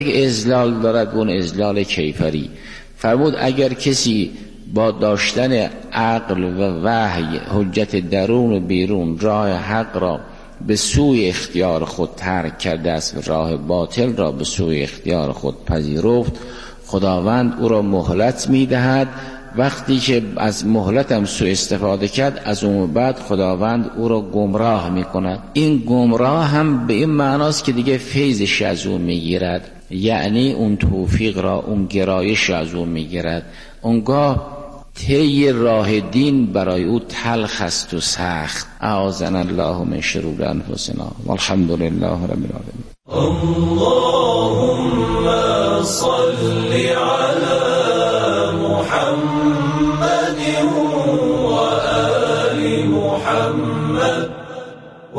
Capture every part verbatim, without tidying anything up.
اذلال دارد، اون اذلال کیفری. فرمود اگر کسی با داشتن عقل و وحی حجت درون و بیرون راه حق را به سوی اختیار خود ترک کرده است و راه باطل را به سوی اختیار خود پذیرفت، خداوند او را مهلت میدهد. وقتی که از مهلت هم سوء استفاده کرد، از اون بعد خداوند او را گمراه میکند. این گمراه هم به این معناست که دیگه فیضش از اون میگیرد، یعنی اون توفیق را، اون گرایش از اون میگیرد. اونگاه طی راه دین برای او تلخ است و سخت. اعاذنا الله من شرور انفسنا والحمد لله رب العالمین. اللهم صل علی محمد و آل محمد و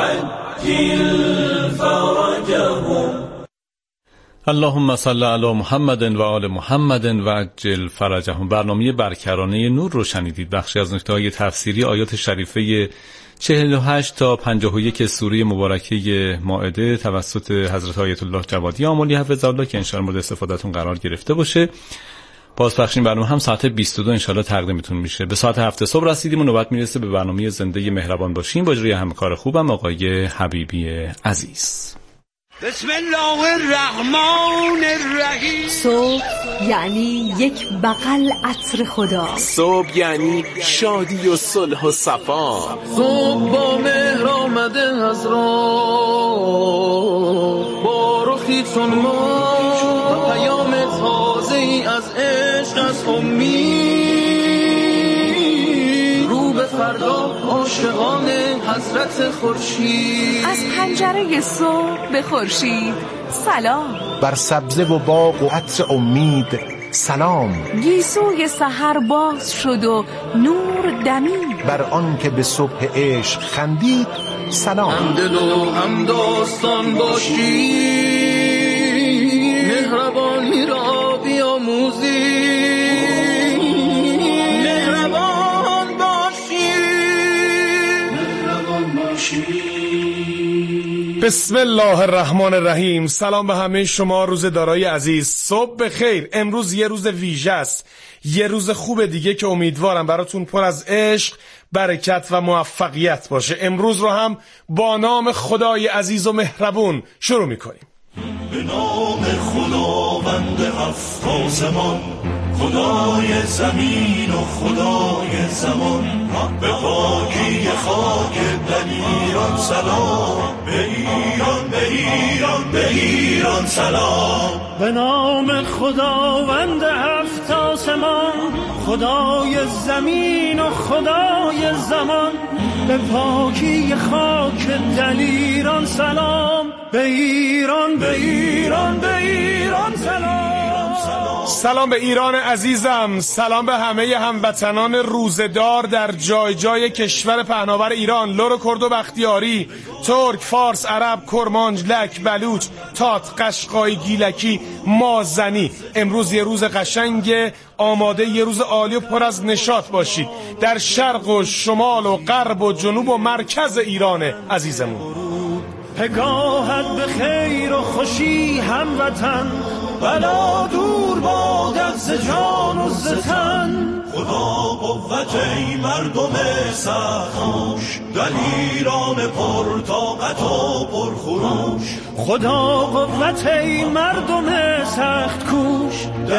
عجل فرجهم. اللهم صل علی محمد و آل محمد و عجل فرجهم. برنامه برکرانه نور رو شنیدید. بخشی از نکته‌های تفسیری آیات شریفه چهل و هشت تا پنجاه و یک سوره مبارکه مائده توسط حضرت آیت الله جوادی آملی حفظه الله که انشاءالله مورد استفادهتون قرار گرفته باشه. بازپخشین برنامه هم ساعت بیست و دو انشاءالله تقدیمتون میشه. به ساعت هفت صبح رسیدیم و نوبت میرسه به برنامه زنده مهربان باشیم با اجرای همکار خوبم آقای حبیبی عزیز. بسم الله الرحمن الرحیم. صبح یعنی یک بغل عطر خدا. صبح یعنی شادی و صلح و صفا. صبح با مهر آمده از راه، با رخی چون ما پیام تازه ای از عشق، از امید رو به فردا عاشقان حضرت خورشید. از پنجره صبح به خورشید سلام. بر سبزه و باغ و عطر امید سلام. گیسوی سحر باز شد و نور دمید. بر آن که به صبح عشق خندید سلام. همدل و هم داستان باشی، مهربانی را بیاموزی. مهربان باشی، مهربان باشی. بسم الله الرحمن الرحیم. سلام به همه شما روز دارای عزیز. صبح بخیر. امروز یه روز ویژه است، یه روز خوب دیگه که امیدوارم براتون پر از عشق، برکت و موفقیت باشه. امروز رو هم با نام خدای عزیز و مهربون شروع میکنیم. به نام خداوند هفت آسمان، خدای زمین و خدای زمان. به پاکی خاک دلیران سلام، به ایران به ایران به ایران سلام. به نام خداوند هفت آسمان، خدای زمین و خدای زمان. به پاکی خاک دلیران سلام، به ایران به ایران به ایران سلام. سلام به ایران عزیزم، سلام به همه هموطنان روزدار در جای جای کشور پهناور ایران، لر و کرد و بختیاری، ترک، فارس، عرب، کرمانج، لک، بلوچ، تات، قشقایی، گیلکی، مازنی. امروز یه روز قشنگ، آماده یه روز عالی و پر از نشاط باشید در شرق و شمال و غرب و جنوب و مرکز ایران عزیزمون. پگاهت به خیر و خوشی هموطن، بلا دور بادت ز جان و ز تن. خدا قوت ای مردم سرخوش، دلیران پر طاقت و پر خروش. خدا قوت ای مردم سخت کوش،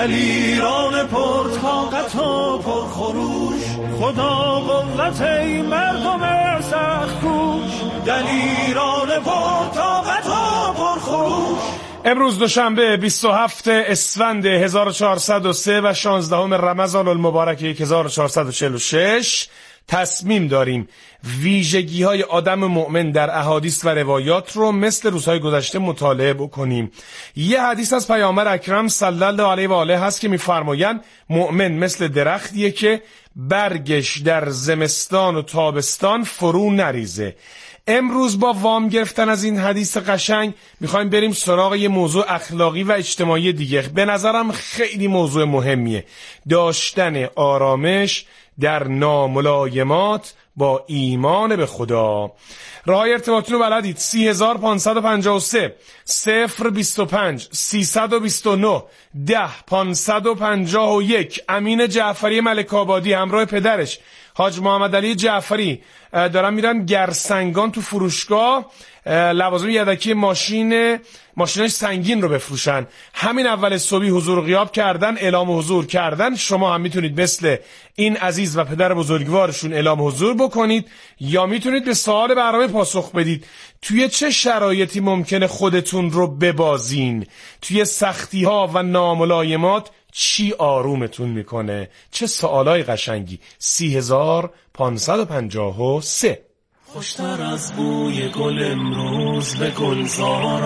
دلیران پر طاقت و پر خروش. خدا قوت ای مردم سخت کوش، دلیران پر طاقت و پر خروش. امروز دوشنبه بیست و هفتم اسفند هزار و چهارصد و سه و شانزدهم رمضان المبارک هزار و چهارصد و چهل و شش تصمیم داریم ویژگی های آدم مؤمن در احادیث و روایات رو مثل روزهای گذشته مطالعه بکنیم. یه حدیث از پیامبر اکرم صلی الله علیه و آله هست که میفرمایند مؤمن مثل درختیه که برگش در زمستان و تابستان فرو نریزه. امروز با وام گرفتن از این حدیث قشنگ میخوایم بریم سراغ یه موضوع اخلاقی و اجتماعی دیگه. به نظرم خیلی موضوع مهمیه، داشتن آرامش در ناملایمات با ایمان به خدا. راههای ارتباطتون رو بلدید. سی هزار پانصد و پنجاه و سه صفر بیست و پنج سیصد و بیست و نه ده پانصد و پنجاه و یک. امین جعفری ملک‌آبادی همراه پدرش حاج محمد علی جعفری دارن میرن گرسنگان تو فروشگاه لوازم یدکی ماشین ماشینای سنگین رو بفروشن. همین اول صبحی حضور غیاب کردن، اعلام حضور کردن. شما هم میتونید مثل این عزیز و پدر بزرگوارشون اعلام حضور بکنید یا میتونید به سوال برنامه پاسخ بدید. توی چه شرایطی ممکنه خودتون رو ببازین؟ توی سختی ها و ناملایمات چی آرومتون میکنه؟ چه سوالای قشنگی. سی هزار پانصد و پنجاه و سه. خوشتر از بوی گل امروز به گلزار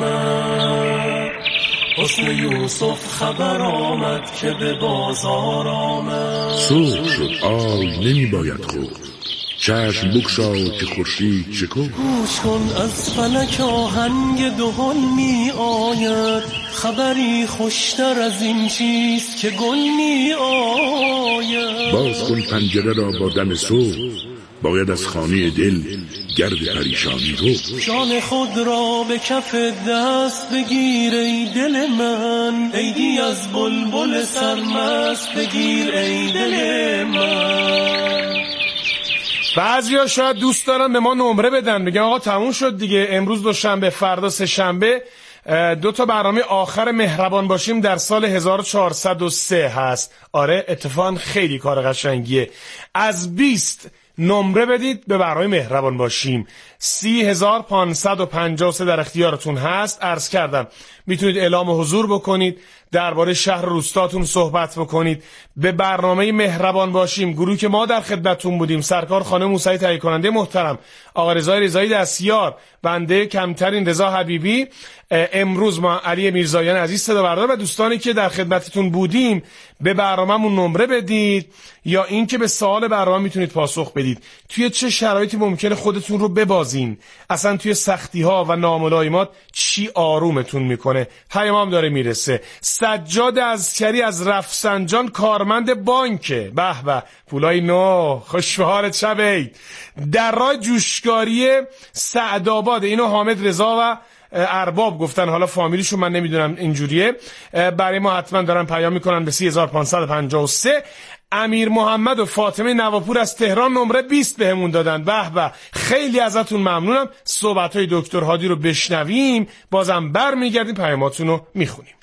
آمد، حسن یوسف خبر آمد که به بازار آمد. صبح شد آی نمی باید خود، چشم بگشا که خورشید شکفت. گوش کن از فلک آهنگ دهل می آید، خبری خوشتر از این چیست که گل می آید. باز کن پنجره را با دم صبح، باید از خانه دل گرد پریشانی رو. جان خود را به کف دست بگیر ای دل من، عیدی از بلبل سرمست بگیر ای دل من. بعضیا شاید دوست دارن به ما نمره بدن، بگن آقا تموم شد دیگه، امروز دوشنبه، فردا سه شنبه دو تا برنامه آخر مهربان باشیم در سال هزار و چهارصد و سه هست. آره اتفاقا خیلی کار قشنگیه. از بیست نمره بدید به برنامه مهربان باشیم. سی هزار پانصد و پنجاه و سه در اختیارتون هست. عرض کردم میتونید اعلام حضور بکنید، درباره شهر روستاتون صحبت بکنید. به برنامه مهربان باشیم، گروهی که ما در خدمتتون بودیم، سرکار خانم موسوی تهیه کننده محترم، آقا رضای رضایی دستیار، بنده کمترین رضا حبیبی، امروز ما علی میرزایان عزیز صدا بردار و دوستانی که در خدمتتون بودیم، به برنامه‌مون نمره بدید یا این که به سوال برنامه میتونید پاسخ بدید. توی چه شرایطی ممکنه خودتون رو ببازین؟ اصلا توی سختی ها و ناملایمات چی آرومتون میکنه؟ پیامم داره میرسه. سجاد عسکری از رفسنجان کارمند بانکه. به به پولای نو، خوشبهار شبید. در راه جوشکاری سعدآباد، اینو حامد رضا و ارباب گفتن، حالا فامیلیشو من نمیدونم اینجوریه. برای ما حتما دارن پیام میکنن به سی هزار پانصد و پنجاه و سه. امیر محمد و فاطمه نواپور از تهران نمره بیست بهمون دادن. به به خیلی ازتون ممنونم. صحبت‌های دکتر هادی رو بشنویم، بازم برمیگردیم پیاماتون رو میخونیم.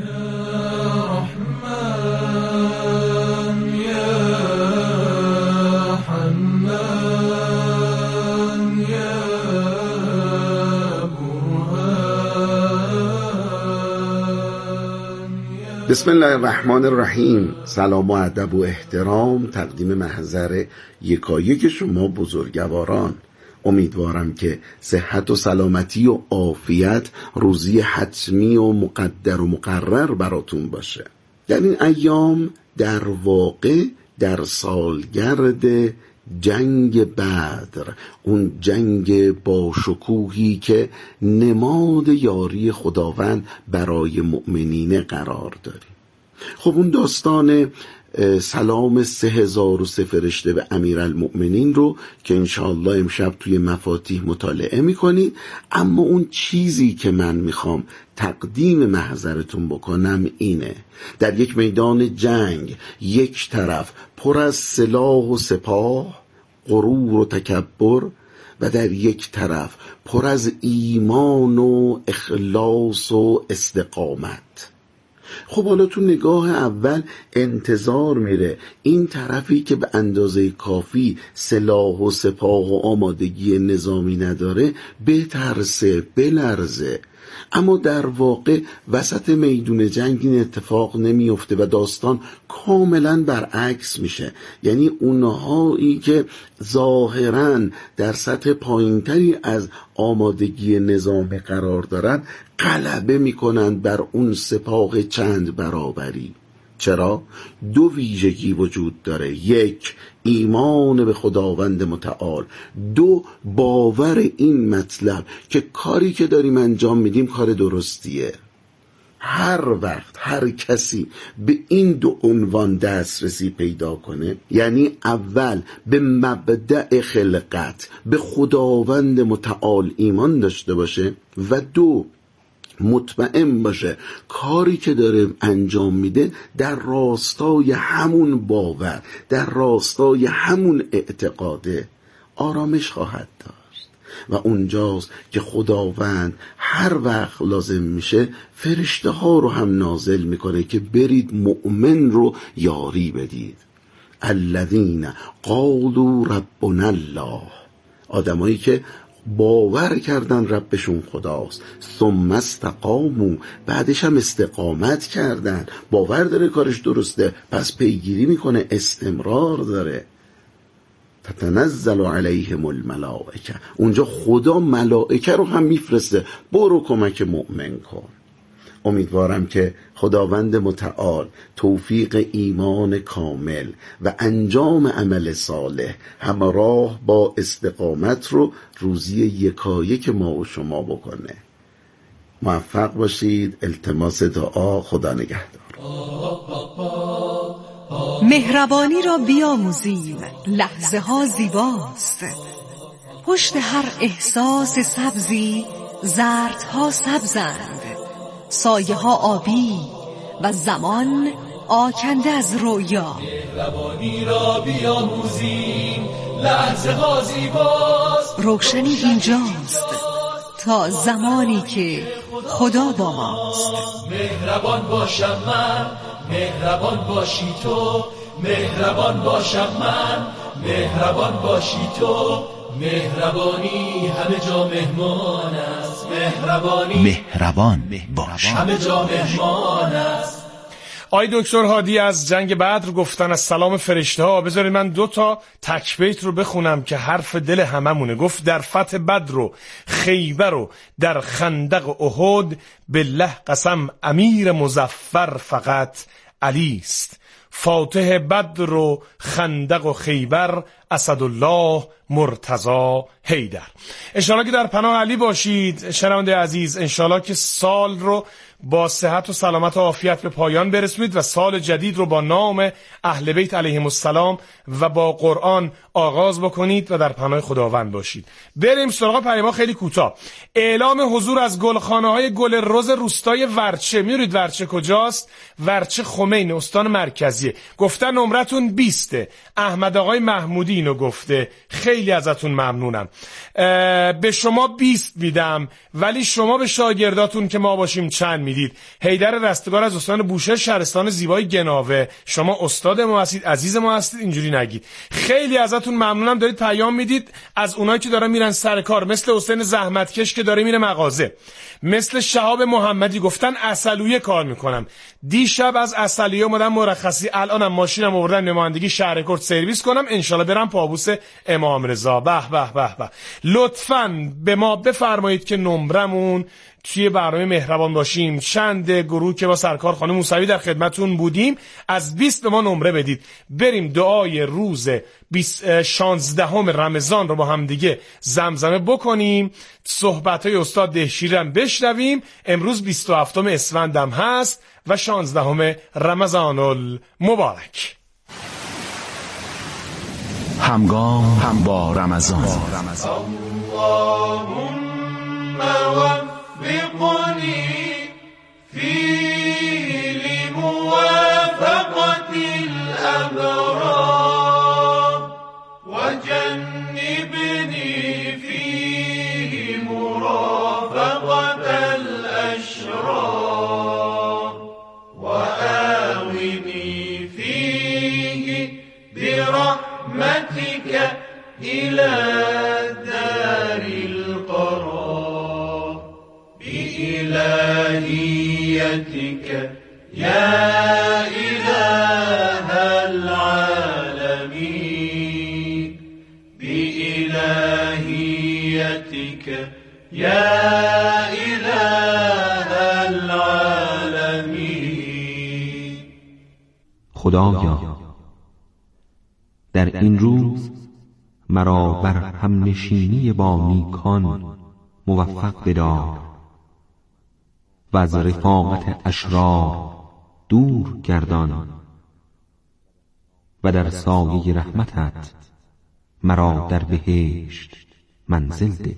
بسم الله الرحمن الرحیم. سلام و ادب و احترام تقدیم محضر یکایک شما بزرگواران. امیدوارم که صحت و سلامتی و عافیت روزی حتمی و مقدر و مقرر براتون باشه. در این ایام در واقع در سالگرد جنگ بدر، اون جنگ با شکوهی که نماد یاری خداوند برای مؤمنین قرار داریم. خب اون داستان سلام سه هزار و سه فرشته به امیرالمؤمنین رو که انشاءالله امشب توی مفاتیح مطالعه میکنید. اما اون چیزی که من میخوام تقدیم محضرتون بکنم اینه: در یک میدان جنگ یک طرف پر از سلاح و سپاه، غرور و تکبر، و در یک طرف پر از ایمان و اخلاص و استقامت. خب حالا تو نگاه اول انتظار میره این طرفی که به اندازه کافی سلاح و سپاه و آمادگی نظامی نداره بترسه، بلرزه. اما در واقع وسط میدون جنگ این اتفاق نمیفته و داستان کاملا برعکس میشه. یعنی اونهایی که ظاهراً در سطح پایینتری از آمادگی نظامی قرار دارن غلبه میکنن بر اون سپاه چند برابری. چرا؟ دو ویژگی وجود داره: یک، ایمان به خداوند متعال; دو، باور این مطلب که کاری که داریم انجام میدیم کار درستیه. هر وقت هر کسی به این دو عنوان دسترسی پیدا کنه، یعنی اول به مبدأ خلقت، به خداوند متعال ایمان داشته باشه و دو مطمئن باشه کاری که داره انجام میده در راستای همون باور، در راستای همون اعتقاده، آرامش خواهد داشت. و اونجاست که خداوند هر وقت لازم میشه فرشته ها رو هم نازل میکنه که برید مؤمن رو یاری بدید. الذین قالوا ربنا الله، آدمایی که باور کردن ربشون خداست، ثم استقاموا، بعدش هم استقامت کردن، باور داره کارش درسته پس پیگیری میکنه، استمرار داره. تتنزل علیهم الملائکه، اونجا خدا ملائکه رو هم میفرسته، برو کمک مؤمن کن. امیدوارم که خداوند متعال توفیق ایمان کامل و انجام عمل صالح همراه با استقامت رو روزی یکایک ما و شما بکنه. موفق باشید. التماس دعا. خدا نگهدار. مهربانی را بیاموزیم، لحظه ها زیباست. پشت هر احساس سبزی زردها سبزند، سایه ها آبی و زمان آکنده از رویا. مهربانی را بیاموزیم، لحظه ها زیباست. روشنی اینجاست تا زمانی که خدا با ماست. مهربان باشم من، مهربان باشی تو، مهربان باشم من، مهربان باشی تو. مهربانی همه جا مهمان است، مهربانی مهربان باش همه جا مهمان است. آی دکتر هادی از جنگ بدر گفتن از سلام فرشته ها. بذارید من دو تا تکبیت رو بخونم که حرف دل هممونه. گفت در فتح بدر و خیبر و در خندق و احد، بالله قسم امیر مظفر فقط علی است. فاتح بدر و خندق و خیبر، اسدالله مرتضی حیدر. انشالله که در پناه علی باشید شنونده عزیز. انشالله که سال رو با صحت و سلامت و عافیت به پایان برسونید و سال جدید رو با نام اهل بیت علیهم السلام و با قرآن آغاز بکنید و در پناه خداوند باشید. بریم سراغ پیام خیلی کوتاه. اعلام حضور از گلخانه های گل رز روستای ورچه. می‌دونید ورچه کجاست؟ ورچه خمین، استان مرکزیه. گفتن نمرتون بیسته. احمد آقای محمودی اینو گفته. خیلی ازتون ممنونم. به شما بیست میدم، ولی شما به شاگرداتون که ما باشیم چند میدید؟ حیدر رستگار از استان بوشهر، شهرستان زیبای گناوه. شما استاد ما هستید، عزیز ما هستید، اینجوری نگید. خیلی ازتون ممنونم دارید پیام میدید. از اونایی که دارن میرن سر کار، مثل حسین زحمتکش که داره میره مغازه، مثل شهاب محمدی گفتن عسلویه کار میکنم، دیشب از عسلویه اومدم مرخصی، الانم ماشینم آوردن نمایندگی شهرکرد سرویس کنم، انشالله برم پابوس امام رضا. به به به به. لطفاً به ما بفرمایید که نمرمون توی برنامه مهربان باشیم چند گروه که با سرکار خانم موسوی در خدمتون بودیم از بیست به ما نمره بدید. بریم دعای روز شانزدهم رمضان رو با هم دیگه زمزمه بکنیم، صحبت‌های استاد دهشیرم بشنویم. امروز بیست و هفتم اسفندم هست و شانزدهم رمضان المبارک. همگام هم با رمضان. اللهم وفقني فيه لموافقة الأبرار، وجنبني فيه مرافقة الأشرار، وآوني فيه برحمتك إلى دار القرار، بإلهيتك يا إله العالمين، بإلهيتك يا إله العالمين. خدایا در این روز مرا بر همنشینی با نیکان موفق بدار و از رفاقت اشرار دور گردان و در سایه رحمتت مرا در بهشت منزل ده.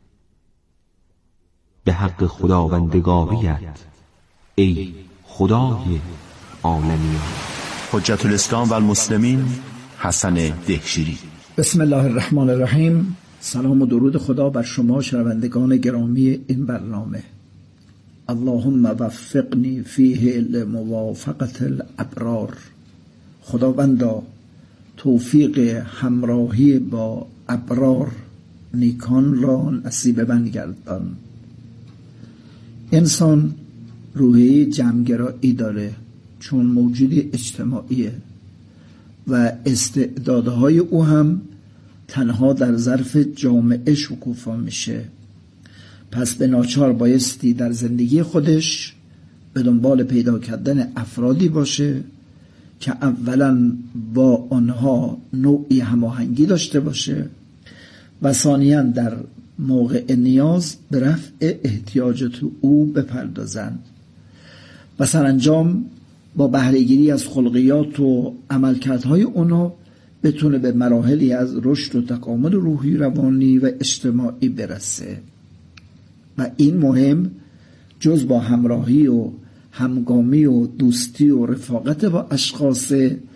به حق خداوندگاریت ای خدای عالمین. حجت الاسلام و المسلمین حسن دهشیری. بسم الله الرحمن الرحیم. سلام و درود خدا بر شما شنوندگان گرامی این برنامه. اللهم وفقنی فیه لموافقت الابرار. خداوندا توفیق همراهی با ابرار نیکان را نصیب من گردان. انسان روحیه جمع‌گرایی داره چون موجود اجتماعیه و استعدادهای او هم تنها در ظرف جامعه شکوفا میشه. پس به ناچار بایستی در زندگی خودش به دنبال پیدا کردن افرادی باشه که اولا با آنها نوعی هماهنگی داشته باشه و ثانیاً در موقع نیاز به رفع احتیاجات او بپردازند و سرانجام با بهره‌گیری از خلقیات و عملکردهای اونا بتونه به مراحلی از رشد و تکامل روحی، روانی و اجتماعی برسه. و این مهم جز با همراهی و همگامی و دوستی و رفاقت با اشخاص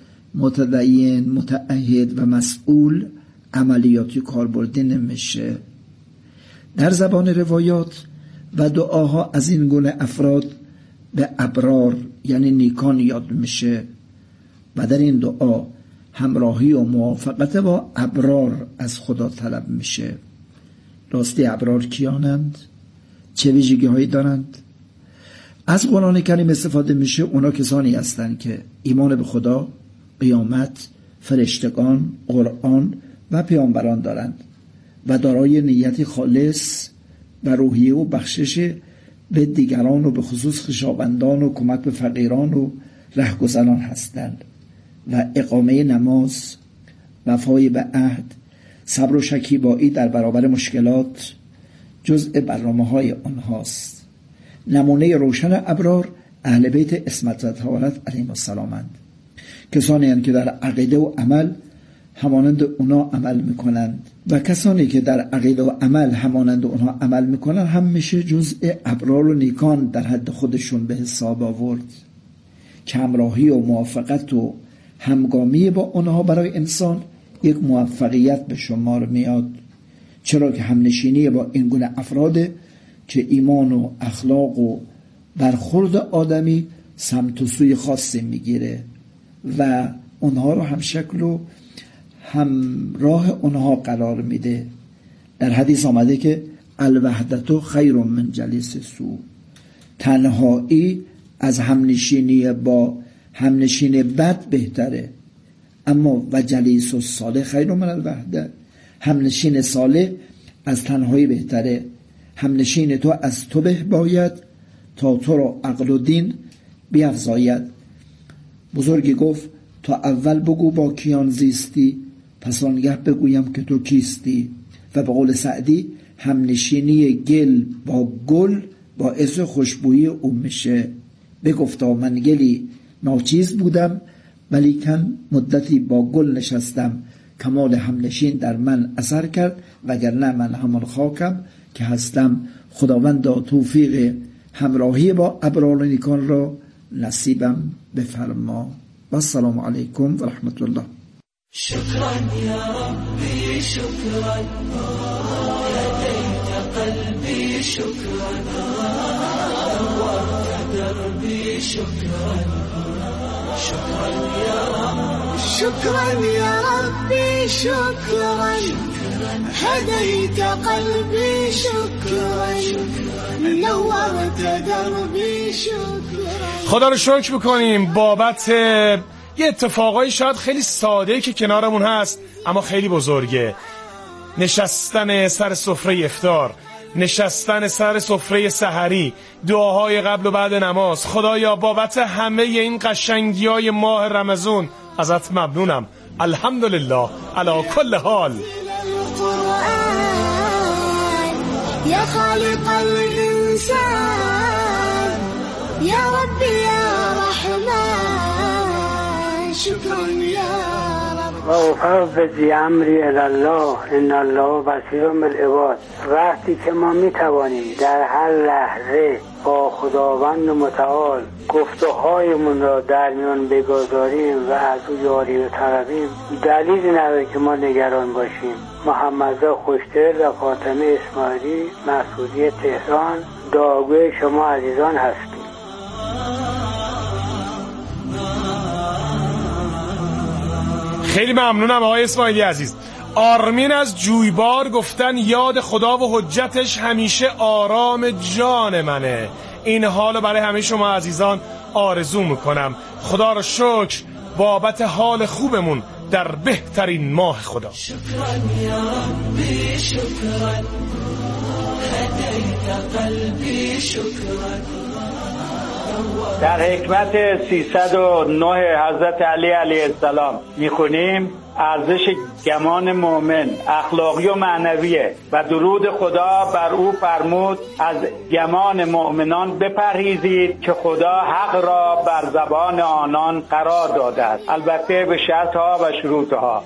متدین، متعهد و مسئول عملیاتی کاربردی نمیشه. در زبان روایات و دعاها از این گونه افراد به ابرار یعنی نیکان یاد میشه و در این دعا همراهی و موافقت با ابرار از خدا طلب میشه. راستی ابرار کیانند؟ چه ویژگی هایی دارند؟ از قرآن کریم استفاده میشه. اونا کسانی هستند که ایمان به خدا، قیامت، فرشتگان، قرآن و پیامبران دارند و دارای نیتی خالص و روحیه و بخشش به دیگران و به خصوص خویشاوندان و کمک به فقیران و رهگذران هستند و اقامه نماز، وفای به عهد، صبر و شکیبایی در برابر مشکلات جزء برنامه‌های آنهاست. نمونه روشن ابرار اهل بیت عصمت و طهارت علیهم السلامند. کسانی هستند که در عقیده و عمل همانند اونا عمل میکنند و کسانی که در عقیده و عمل همانند اونا عمل میکنند هم میشه جزء ابرار و نیکان در حد خودشون به حساب آورد. که همراهی و موافقت و همگامی با اونها برای انسان یک موفقیت به شمار میاد، چرا که همنشینی با این گونه افراده که ایمان و اخلاق و برخورد آدمی سمت و سوی خاصی میگیره و اونها رو هم شکل و همراه اونها قرار میده. در حدیث آمده که الوحدت خیر من جلیس سو. تنهایی از همنشینی با همنشین بد بهتره، اما و جلیس الصالح خیر من الوحده. همنشین صالح از تنهایی بهتره. همنشین تو از تو به باید تا تو را عقل و دین بیفزاید. بزرگی گفت تا اول بگو با کیان زیستی، پس آنگه بگویم که تو کیستی. و به قول سعدی همنشینی گل با گل باعث خوشبویی او میشه. بگفتا من گلی ناچیز بودم ولیکن مدتی با گل نشستم، کمال همنشین در من اثر کرد وگرنه من همان خاکم که هستم. خداوندا توفیق همراهی با ابرار و نیکان را نصیبم بفرما. و السلام علیکم و رحمت الله. شكرا يا ربي شكرا هديت قلبي شكرا نورت دربي شكرا شكرا يا رب شكرا يا ربي شكرا هديت قلبي شكرا نورت دربي شكرا. خدا رو شکر بکنیم بابت یه اتفاقایی شاید خیلی ساده که کنارمون هست اما خیلی بزرگه. نشستن سر سفره افطار، نشستن سر سفره سحری، دعاهای قبل و بعد نماز. خدایا بابت همه این قشنگی‌های ماه رمضان ازت ممنونم. الحمدلله علی کل حال. يا خالق الإنسان يا ربي يا رحمن شكرا يا رب. وفوض امری الی الله ان الله بصیر بالعباد. وقتی که ما می توانیم در هر لحظه با خداوند متعال گفته‌هایمون را در میان بگذاریم و از او یاری بطلبیم، دلیلی نداره که ما نگران باشیم. محمدرضا خوشدل و فاطمه اسماعیلی، مسعودی تهران، دعاگوی شما عزیزان هستیم. خیلی ممنونم آقای اسماعیلی عزیز. آرمین از جویبار گفتن یاد خدا و حجتش همیشه آرام جان منه. این حالو برای همه شما عزیزان آرزو میکنم. خدا رو شکر بابت حال خوبمون در بهترین ماه خدا. شکرا یا ربی شکرا هدیت قلبی شکرا. در حکمت سیصد و نه حضرت علی علیه السلام میخونیم ارزش گمان مؤمن اخلاقی و معنویه و درود خدا بر او فرمود از گمان مؤمنان بپرهیزید که خدا حق را بر زبان آنان قرار داده است، البته به شرطها و شروطها.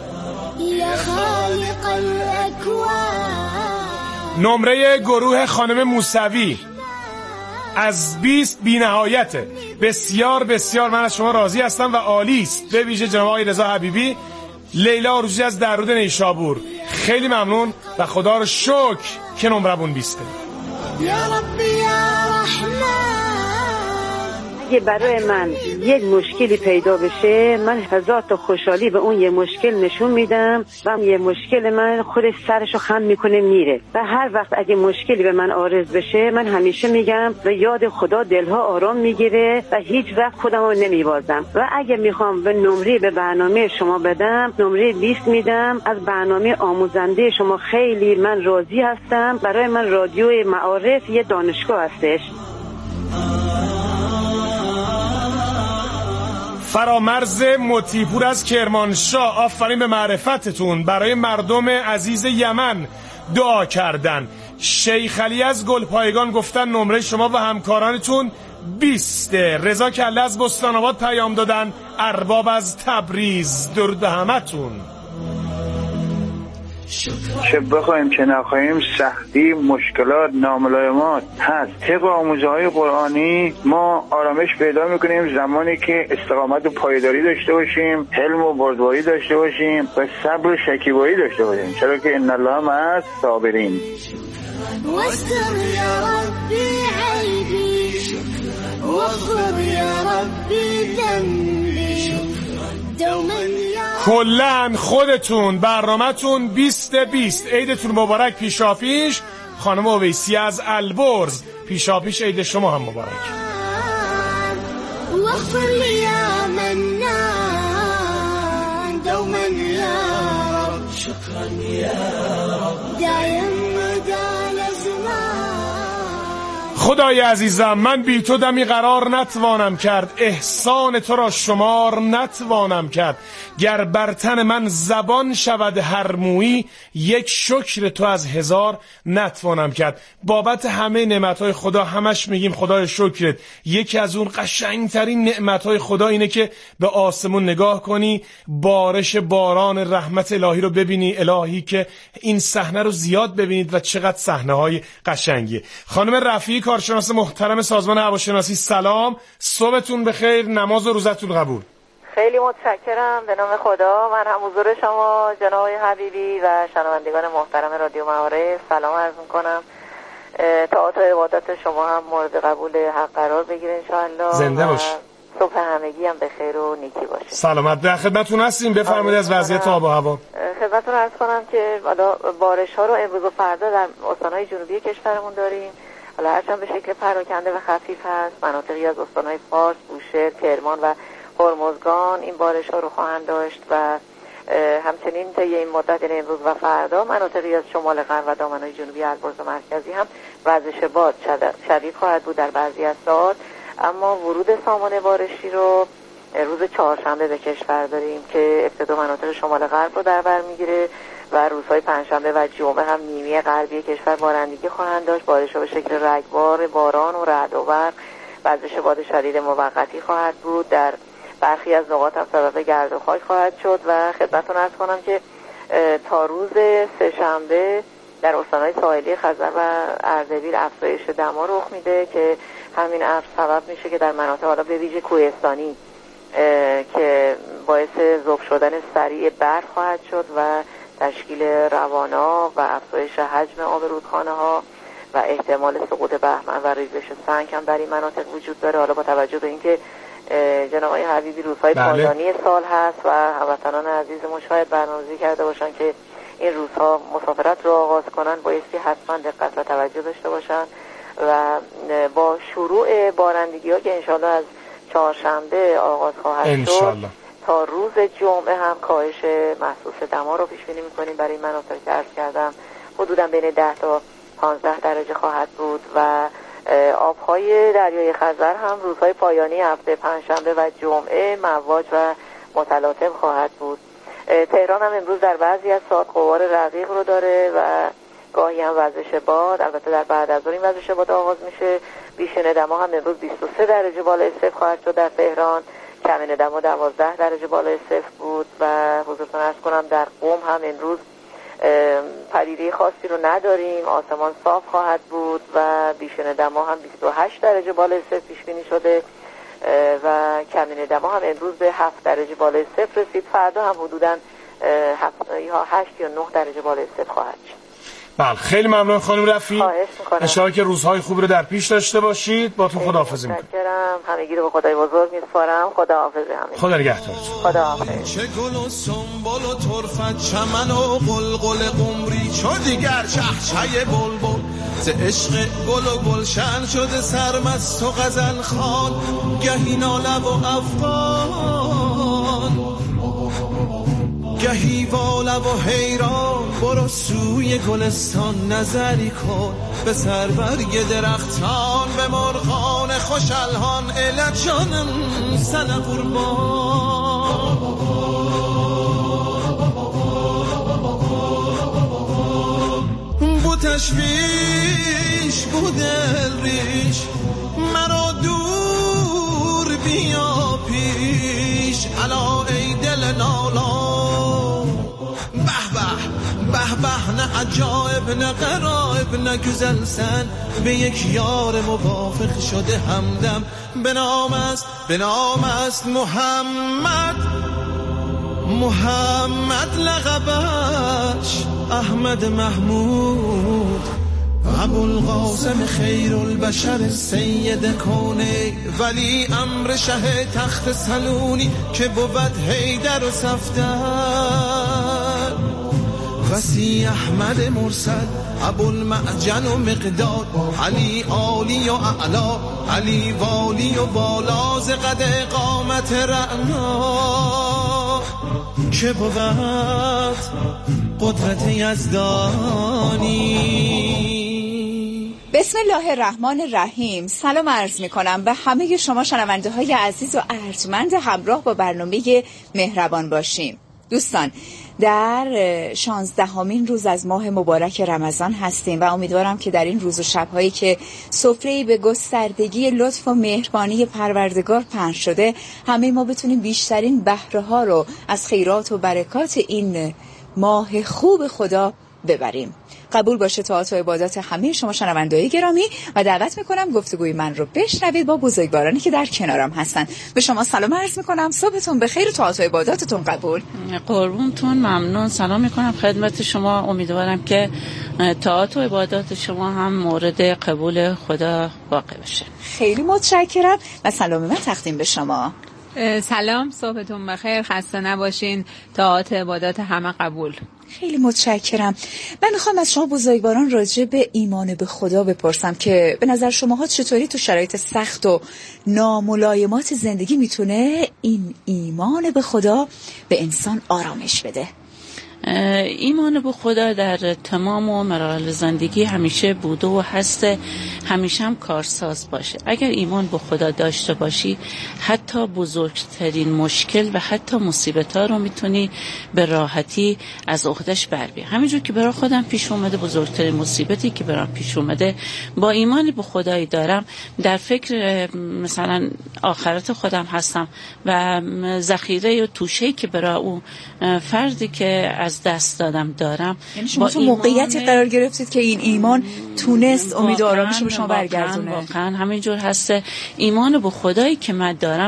نمره گروه خانم موسوی از بیست بی نهایته. بسیار بسیار من از شما راضی هستم و عالی است. به ویژه جناب آقای رضا حبیبی، لیلا روزی از درود نیشابور، خیلی ممنون و خدا رو شکر که نمرمون بیسته. یا ربی یا رحمان. اگه برای من یک مشکلی پیدا بشه، من هزار تا خوشحالی به اون یه مشکل نشون میدم و یه مشکل من خودش سرشو خم میکنه میره. و هر وقت اگه مشکلی به من عارض بشه، من همیشه میگم و یاد خدا دلها آرام میگیره و هیچ وقت خودمو نمیبازم. و اگه میخوام به نمره به برنامه شما بدم، نمره بیست میدم. از برنامه آموزنده شما خیلی من راضی هستم. برای من رادیو معارف یه دانشگاه هستش. فرامرز مطیع‌پور از کرمانشاه، آفرین به معرفتتون. برای مردم عزیز یمن دعا کردن. شیخ علی از گلپایگان گفتن نمره شما و همکارانتون بیسته. رضا کله از بستان آباد پیام دادن. ارباب از تبریز درود به همتون. چه بخوایم چه نخواهیم، سختی، مشکلات، ناملایمات هست. طبق آموزه های قرآنی ما آرامش پیدا میکنیم زمانی که استقامت و پایداری داشته باشیم، حلم و بردباری داشته باشیم و صبر و شکیبایی داشته باشیم، چرا که ان الله مع الصابرین. واستر یا ربی عیبی واغفر یا ربی ذنبی دوما. کلن خودتون برنامه‌تون بیست بیست. عیدتون مبارک. پیشاپیش خانم اویسی از البرز، پیشاپیش عید شما هم مبارک. واغفر یا منان دوما یا رب شکرا یا رب دائم مدال زمان. خدای عزیزم، من بی تو دمی قرار نتوانم کرد، احسان تو را شمار نتوانم کرد. گر بر تن من زبان شود هر مویی، یک شکر تو از هزار نتوانم کرد. بابت همه نعمتهای خدا همش میگیم خدای شکرت. یکی از اون قشنگترین نعمتهای خدا اینه که به آسمون نگاه کنی، بارش باران رحمت الهی رو ببینی. الهی که این صحنه رو زیاد ببینید و چقدر صحنه های قشنگیه. خانم رفیعی کارشناس محترم سازمان هواشناسی، سلام، صبحتون بخیر، نماز و روزتون قبول. خیلی متشکرم. به نام خدا، من هم حضور شما جناب حبیبی و شنوندگان محترم رادیو معارف سلام عرض میکنم. طاعات و عبادت شما هم مورد قبول حق قرار بگیره انشاءالله. زنده باش. صبح همگی هم بخیر و نیکی باشه. سلامت. در خدمتتون هستیم. بفرمایید از وضعیت آب و هوا. خدمتتون عرض کنم که حالا بارش ها رو امروز و فردا در استان‌های جنوبی کشورمون داریم. حالا هرچند به شکل پراکنده و خفیف هست، مناطقی از استان‌های فارس، بوشهر، کرمان و هرمزگان این بارش ها رو خواهند داشت و همچنین طی این مدت یعنی امروز و فردا مناطقی از شمال غرب و دامنهای جنوبی البرز و مرکزی هم وزش باد شدید خواهد بود در بعضی از ساعات. اما ورود سامانه بارشی رو روز چهارشنبه به کشور داریم که ابتدا مناطق شمال غرب رو در بر میگیره و روزهای پنجشنبه و جمعه هم نیمه غربی کشور بارندگی خواهند داشت. بارش‌ها به شکل رگبار، باران و رعد و برق وزش باد شدید موقتی خواهد بود. در برخی از نقاط هم سبب گرد و خاک خواهد شد و خدمتتون عرض کنم که تا روز سه‌شنبه در استان‌های ساحلی خزر و اردبیل افزایش دما رخ میده که همین افت سبب میشه که در مناطق حالا به ویژه کوهستانی که باعث ذوب شدن سریع برف خواهد شد و تشکیل روانا و افزایش حجم آب رودخانه ها و احتمال سقوط بهمن و ریزش سنگ هم در این مناطق وجود داره. حالا با توجه به اینکه جناب آقای حبیبی روزهای پایانی سال هست و هموطنان عزیز ما شاید برنامه‌ریزی کرده باشن که این روزها مسافرت رو آغاز کنن، بایستی حتما دقت و توجه داشته باشن و با شروع بارندگی ها که انشالله از چهارشنبه آغاز خواهد شد تا روز جمعه هم کاهش محسوس دما رو پیش بینی می‌کنیم برای این مناطق که عرض کردم. حدوداً بین ده تا پانزده درجه خواهد بود و آبهای دریای خزر هم روزهای پایانی هفته پنجشنبه و جمعه مواج و متلاطم خواهد بود. تهران هم امروز در بعضی از ساعات غبار رقیق رو داره و گاهی هم وزش باد، البته در بعد از ظهر این وزش باد آغاز میشه. بیشتر دما هم امروز بیست و سه درجه بالای صفر خواهد شد در تهران، کمین دما دوازده درجه بالای صفر بود و حضورتون عرض کنم در قم هم امروز پدیده خاصی رو نداریم، آسمان صاف خواهد بود و بیشتر دما هم بیست و هشت درجه بالای صفر پیش بینی شده و کمین دما هم امروز به هفت درجه بالای صفر رسید. فردا هم حدوداً هشت یا نه درجه بالای صفر خواهد شد. بله خیلی ممنون خانم رفیع. ان شاءالله که روزهای خوبی رو در پیش داشته باشید. باهاتون خداحافظی می‌کنم. متشکرم. همگی رو به خدای بزرگ میسپارم. خداحافظ همگی. خدا نگهدارتون. خداحافظ. چه گل و سنبل و طرفت چمن و قلقل قمری چو دیگر چهچه بلبل ز عشق گل و گلشن شده سرمست و غزل خوان گهی ناله و افغان گهی واله و حیران برو سوی گلستان نظری کن به سربرگ درختان به مرغان خوش الحان علت جانم سن قربان بو تشویش بو دل ریش مرا دور بیا پیش علا ای دل نالا به به نه عجایب نه غرایب نه گزلسن به یک یار موافق شده همدم به نام است به نام است محمد محمد لقبش احمد محمود ابوالقاسم خیر البشر سید کونه ولی امر شه تخت سلونی که بود حیدر و صفدر وسی احمد مرسل ابوالمعجن و مقداد علی عالی و اعلا علی والی و بالا ز قد قامت رعنا که بود قدرت یزدانی. بسم الله الرحمن الرحیم. سلام عرض می کنم به همه شما شنونده های عزیز و ارجمند همراه با برنامه مهربان باشیم. دوستان در شانزدهمین روز از ماه مبارک رمضان هستیم و امیدوارم که در این روز و شب‌هایی که سفره‌ای به گستردگی لطف و مهربانی پروردگار پهن شده همه ما بتونیم بیشترین بهره‌ها رو از خیرات و برکات این ماه خوب خدا ببریم. قبول باشه طاعات و عبادات همه شما شنونده‌های گرامی و دعوت میکنم گفتگوی من رو بشنوید با بزرگوارانی که در کنارم هستن. به شما سلام عرض میکنم، صبحتون بخیر و طاعات و عباداتتون قبول. قربونتون، ممنون. سلام میکنم خدمت شما. امیدوارم که طاعات و عبادات شما هم مورد قبول خدا واقع بشه. خیلی متشکرم و سلام من تقدیم به شما. سلام، صبحتون بخیر، خسته نباشین، طاعات عبادات همه قبول. خیلی متشکرم. من میخوام از شما بزرگواران راجع به ایمان به خدا بپرسم که به نظر شماها چطوری تو شرایط سخت و ناملایمات زندگی میتونه این ایمان به خدا به انسان آرامش بده؟ ایمان به خدا در تمام و مراحل زندگی همیشه بوده و هست، همیشه هم کارساز باشه. اگر ایمان به خدا داشته باشی حتی بزرگترین مشکل و حتی مصیبت ها رو میتونی به راحتی از عهده‌اش بر بیاری. همینجور که برای خودم پیش اومده، بزرگترین مصیبتی که برام پیش اومده، با ایمانی به خدایی دارم، در فکر مثلا آخرت خودم هستم و ذخیره و توشه‌ای که برای اون فردی که از دست دادم دارم. یعنی شما تو موقعیتی قرار گرفتید که این ایمان تونست امید و آرامش رو به شما برگردونه. واقعا همینجور هست. ایمان به خدایی که من دارم